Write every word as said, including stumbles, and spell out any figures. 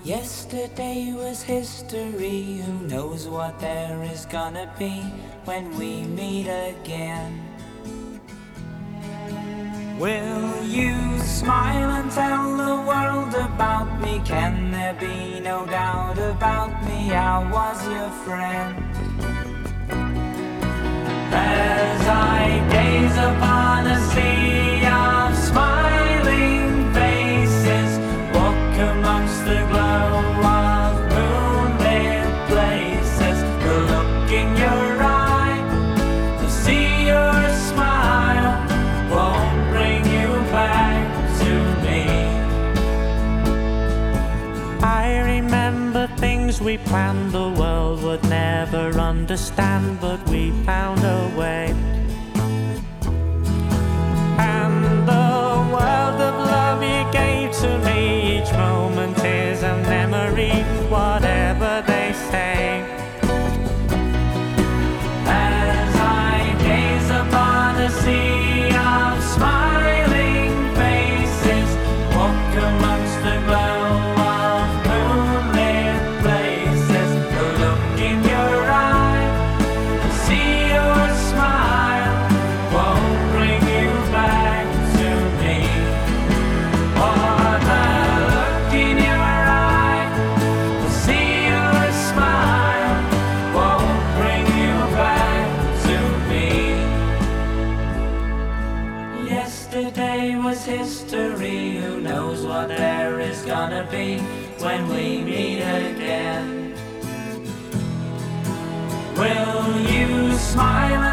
Yesterday was history, who knows what there is gonna be when we meet again. Will you smile and tell the world about me? Can there be no doubt about me? I was your friend. As I gaze upon a sea of smiling faces, walk amongst the glow of moonlit places, the look in your eye, to see your smile won't bring you back to me. I remember things we planned the world would never understand, but we found a way. And the world of love you gave to me, each moment is a memory, whatever they say. As I gaze upon a sea of smiling faces, walk amongst the glow of moonlit places, the look in your eye, to see your smile won't bring you back to me. Oh, the look in your eye, to see your smile won't bring you back to me. Yesterday was history, who knows what there is gonna be when we meet again. Will you smile